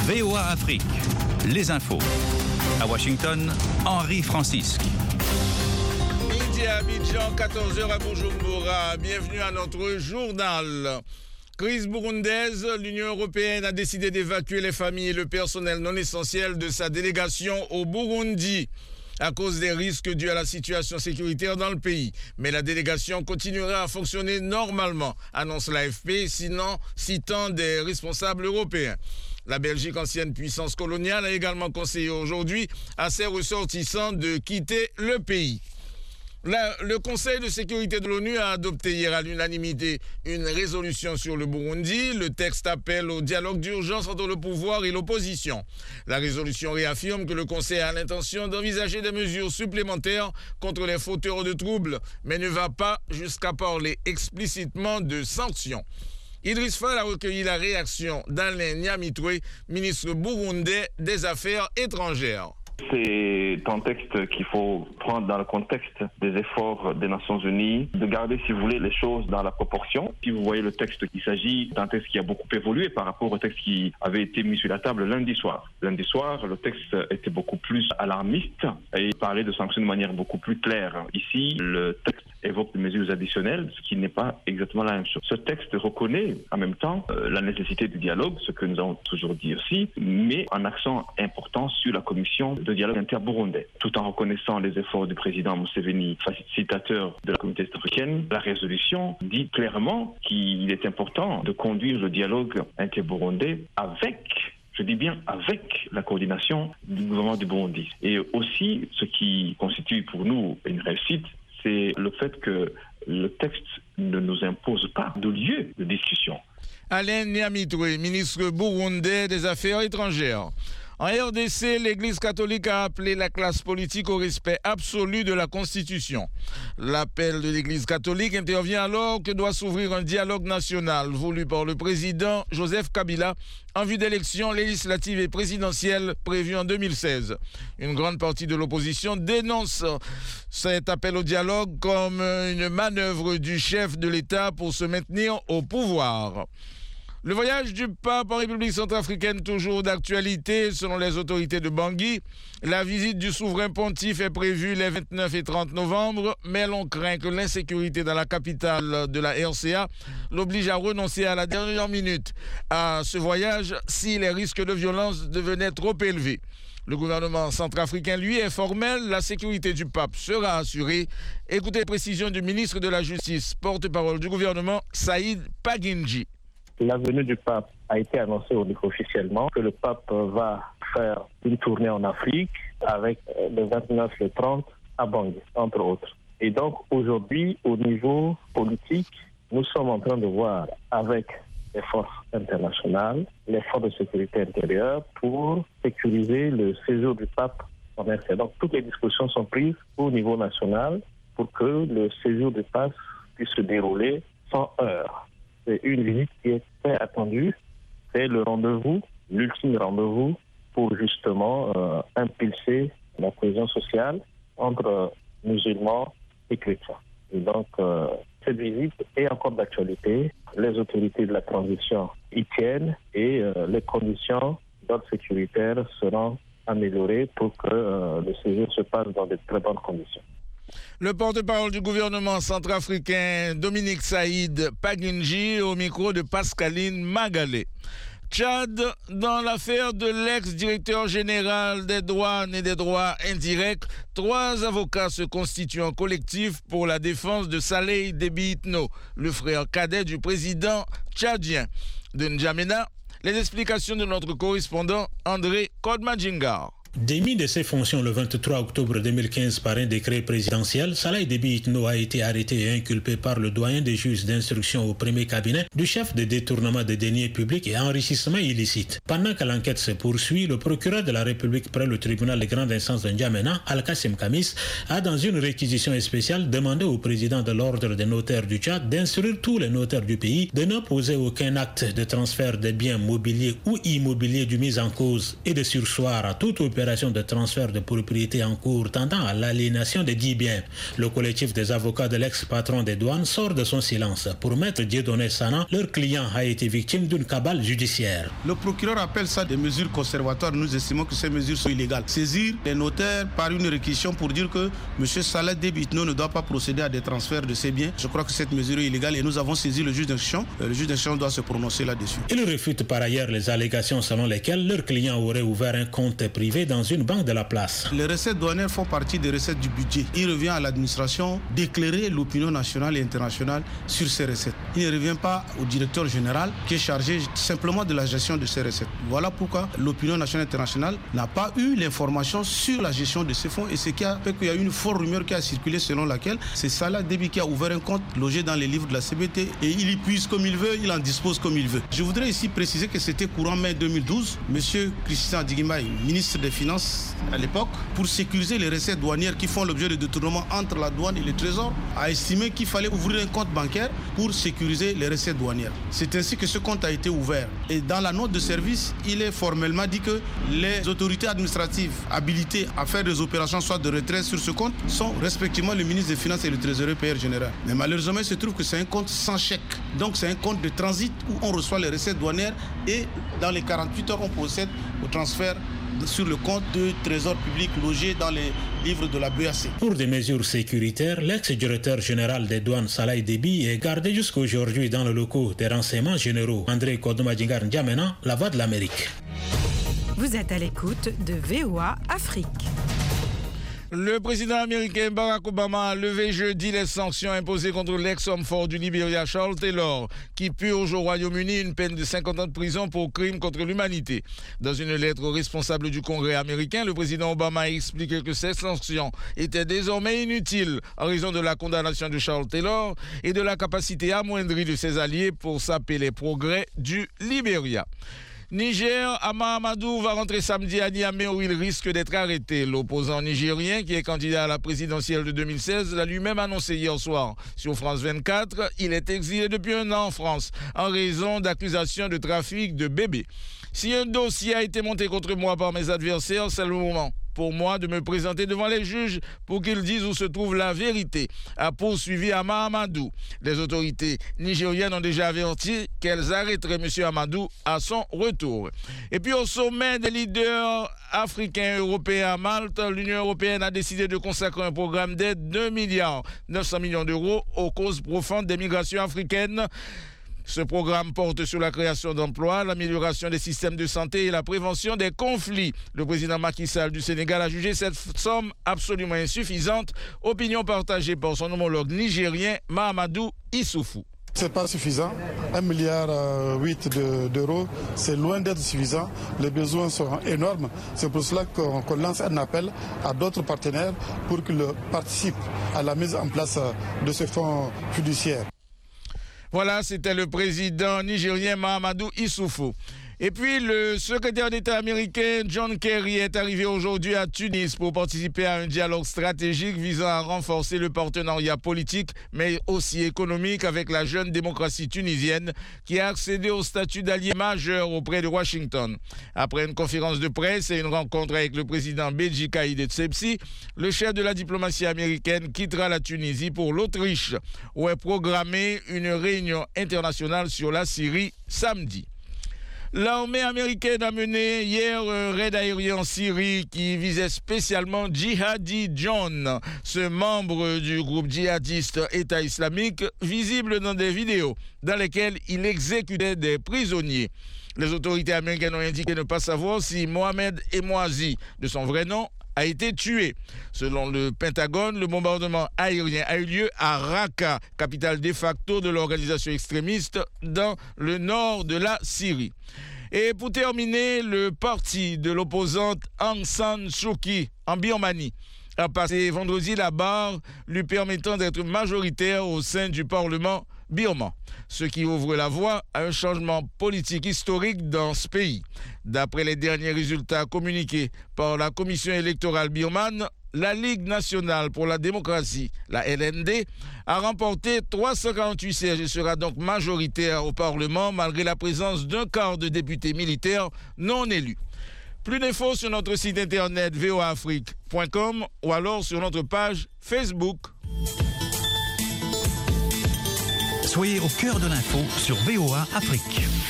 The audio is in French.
VOA Afrique, les infos. À Washington, Henri Francisque. Midi à Abidjan, 14h à Bujumbura. Bienvenue à notre journal. Crise burundaise, l'Union européenne a décidé d'évacuer les familles et le personnel non essentiel de sa délégation au Burundi à cause des risques dus à la situation sécuritaire dans le pays. Mais la délégation continuera à fonctionner normalement, annonce l'AFP, citant des responsables européens. La Belgique, ancienne puissance coloniale, a également conseillé aujourd'hui à ses ressortissants de quitter le pays. Le Conseil de sécurité de l'ONU a adopté hier à l'unanimité une résolution sur le Burundi. Le texte appelle au dialogue d'urgence entre le pouvoir et l'opposition. La résolution réaffirme que le Conseil a l'intention d'envisager des mesures supplémentaires contre les fauteurs de troubles, mais ne va pas jusqu'à parler explicitement de sanctions. Idriss Fall a recueilli la réaction d'Alain Nyamitwe, ministre burundais des Affaires étrangères. C'est un texte qu'il faut prendre dans le contexte des efforts des Nations Unies, de garder, si vous voulez, les choses dans la proportion. Si vous voyez le texte qu'il s'agit d'un texte qui a beaucoup évolué par rapport au texte qui avait été mis sur la table lundi soir. Lundi soir, le texte était beaucoup plus alarmiste et parlait de sanctions de manière beaucoup plus claire. Ici, le texte évoque des mesures additionnelles, ce qui n'est pas exactement la même chose. Ce texte reconnaît en même temps la nécessité du dialogue, ce que nous avons toujours dit aussi, mais en accent important sur la commission de dialogue inter-burundais, tout en reconnaissant les efforts du président Museveni, facilitateur de la communauté africaine. La résolution dit clairement qu'il est important de conduire le dialogue inter-burundais avec, je dis bien avec, la coordination du gouvernement du Burundi. Et aussi, ce qui constitue pour nous une réussite, c'est le fait que le texte ne nous impose pas de lieu de discussion. Alain Nyamitwe, ministre burundais des Affaires étrangères. En RDC, l'Église catholique a appelé la classe politique au respect absolu de la Constitution. L'appel de l'Église catholique intervient alors que doit s'ouvrir un dialogue national voulu par le président Joseph Kabila en vue d'élections législatives et présidentielles prévues en 2016. Une grande partie de l'opposition dénonce cet appel au dialogue comme une manœuvre du chef de l'État pour se maintenir au pouvoir. Le voyage du pape en République centrafricaine, toujours d'actualité selon les autorités de Bangui. La visite du souverain pontife est prévue les 29 et 30 novembre, mais l'on craint que l'insécurité dans la capitale de la RCA l'oblige à renoncer à la dernière minute à ce voyage si les risques de violence devenaient trop élevés. Le gouvernement centrafricain, lui, est formel. La sécurité du pape sera assurée. Écoutez les précisions du ministre de la Justice, porte-parole du gouvernement, Saïd Paguinji. La venue du pape a été annoncée officiellement que le pape va faire une tournée en Afrique avec le 29 et le 30 à Bangui, entre autres. Et donc aujourd'hui, au niveau politique, nous sommes en train de voir avec les forces internationales, les forces de sécurité intérieure pour sécuriser le séjour du pape en RC. Donc toutes les discussions sont prises au niveau national pour que le séjour du pape puisse se dérouler sans heurts. C'est une visite qui est très attendue. C'est le rendez-vous, l'ultime rendez-vous pour justement impulser la cohésion sociale entre musulmans et chrétiens. Et donc, cette visite est encore d'actualité. Les autorités de la transition y tiennent et les conditions d'ordre sécuritaire seront améliorées pour que le séjour se passe dans de très bonnes conditions. Le porte-parole du gouvernement centrafricain, Dominique Saïd Paguinji, au micro de Pascaline Magalé. Tchad, dans l'affaire de l'ex-directeur général des douanes et des droits indirects, 3 avocats se constituent en collectif pour la défense de Saleh Déby Itno, le frère cadet du président tchadien. De N'Djamena, les explications de notre correspondant André Kodmadjingar. Démis de ses fonctions le 23 octobre 2015 par un décret présidentiel, Saleh Déby Itno a été arrêté et inculpé par le doyen des juges d'instruction au premier cabinet du chef de détournement de deniers publics et enrichissement illicite. Pendant que l'enquête se poursuit, le procureur de la République près le tribunal de grande instance de N'Djamena, Al-Kassim Kamis, a dans une réquisition spéciale demandé au président de l'ordre des notaires du Tchad d'instruire tous les notaires du pays de ne poser aucun acte de transfert des biens mobiliers ou immobiliers du mis en cause et de surseoir à toute opération opérations de transfert de propriété en cours tendant à l'aliénation des dits biens. Le collectif des avocats de l'ex-patron des douanes sort de son silence. Pour Maître Dieudonné Sana, leur client a été victime d'une cabale judiciaire. Le procureur appelle ça des mesures conservatoires. Nous estimons que ces mesures sont illégales. Saisir les notaires par une réquisition pour dire que M. Salah Debitno ne doit pas procéder à des transferts de ses biens. Je crois que cette mesure est illégale et nous avons saisi le juge d'instruction. Le juge d'instruction doit se prononcer là-dessus. Il réfute par ailleurs les allégations selon lesquelles leur client aurait ouvert un compte privé dans une banque de la place. Les recettes douanières font partie des recettes du budget. Il revient à l'administration d'éclairer l'opinion nationale et internationale sur ces recettes. Il ne revient pas au directeur général qui est chargé simplement de la gestion de ces recettes. Voilà pourquoi l'opinion nationale et internationale n'a pas eu l'information sur la gestion de ces fonds et ce qui a fait qu'il y a une forte rumeur qui a circulé selon laquelle c'est Salah Déby qui a ouvert un compte logé dans les livres de la CBT et il y puise comme il veut, il en dispose comme il veut. Je voudrais ici préciser que c'était courant mai 2012. Monsieur Christian Diguimaï, ministre des Finances à l'époque, pour sécuriser les recettes douanières qui font l'objet de détournements entre la douane et le trésor, a estimé qu'il fallait ouvrir un compte bancaire pour sécuriser les recettes douanières. C'est ainsi que ce compte a été ouvert. Et dans la note de service, il est formellement dit que les autorités administratives habilitées à faire des opérations soit de retrait sur ce compte sont respectivement le ministre des Finances et le trésorier payeur général. Mais malheureusement, il se trouve que c'est un compte sans chèque. Donc c'est un compte de transit où on reçoit les recettes douanières et dans les 48 heures, on procède au transfert sur le compte de trésor public logé dans les livres de la BAC. Pour des mesures sécuritaires, l'ex-directeur général des douanes Salah Déby est gardé jusqu'aujourd'hui dans le locaux des renseignements généraux. André Kodomadjingar N'Djamena, La Voix de l'Amérique. Vous êtes à l'écoute de VOA Afrique. Le président américain Barack Obama a levé jeudi les sanctions imposées contre l'ex-homme fort du Libéria Charles Taylor, qui purge au Royaume-Uni une peine de 50 ans de prison pour crimes contre l'humanité. Dans une lettre aux responsables du Congrès américain, le président Obama a expliqué que ces sanctions étaient désormais inutiles en raison de la condamnation de Charles Taylor et de la capacité amoindrie de ses alliés pour saper les progrès du Libéria. Niger, Ama Amadou va rentrer samedi à Niamey où il risque d'être arrêté. L'opposant nigérien, qui est candidat à la présidentielle de 2016, l'a lui-même annoncé hier soir. Sur France 24, il est exilé depuis un an en France en raison d'accusations de trafic de bébés. Si un dossier a été monté contre moi par mes adversaires, c'est le moment pour moi de me présenter devant les juges pour qu'ils disent où se trouve la vérité, a poursuivi Ama Amadou. Les autorités nigériennes ont déjà averti qu'elles arrêteraient M. Amadou à son retour. Et puis au sommet des leaders africains et européens à Malte, l'Union européenne a décidé de consacrer un programme d'aide de 1,9 milliard d'euros aux causes profondes des migrations africaines. Ce programme porte sur la création d'emplois, l'amélioration des systèmes de santé et la prévention des conflits. Le président Macky Sall du Sénégal a jugé cette somme absolument insuffisante. Opinion partagée par son homologue nigérien Mahamadou Issoufou. Ce n'est pas suffisant. 1,8 milliard d'euros, c'est loin d'être suffisant. Les besoins sont énormes. C'est pour cela qu'on lance un appel à d'autres partenaires pour qu'ils participent à la mise en place de ce fonds fiduciaire. Voilà, c'était le président nigérien Mahamadou Issoufou. Et puis, le secrétaire d'État américain John Kerry est arrivé aujourd'hui à Tunis pour participer à un dialogue stratégique visant à renforcer le partenariat politique, mais aussi économique avec la jeune démocratie tunisienne qui a accédé au statut d'allié majeur auprès de Washington. Après une conférence de presse et une rencontre avec le président Beji Caïd Essebsi, le chef de la diplomatie américaine quittera la Tunisie pour l'Autriche, où est programmée une réunion internationale sur la Syrie samedi. L'armée américaine a mené hier un raid aérien en Syrie qui visait spécialement Jihadi John, ce membre du groupe djihadiste État islamique, visible dans des vidéos dans lesquelles il exécutait des prisonniers. Les autorités américaines ont indiqué ne pas savoir si Mohamed Emouazi, de son vrai nom, a été tué. Selon le Pentagone, le bombardement aérien a eu lieu à Raqqa, capitale de facto de l'organisation extrémiste dans le nord de la Syrie. Et pour terminer, le parti de l'opposante Aung San Suu Kyi en Birmanie a passé vendredi la barre lui permettant d'être majoritaire au sein du Parlement birman, ce qui ouvre la voie à un changement politique historique dans ce pays. D'après les derniers résultats communiqués par la Commission électorale birmane, la Ligue nationale pour la démocratie, la LND, a remporté 348 sièges et sera donc majoritaire au Parlement malgré la présence d'un quart de députés militaires non élus. Plus d'infos sur notre site internet voaafrique.com ou alors sur notre page Facebook. Soyez au cœur de l'info sur VOA Afrique.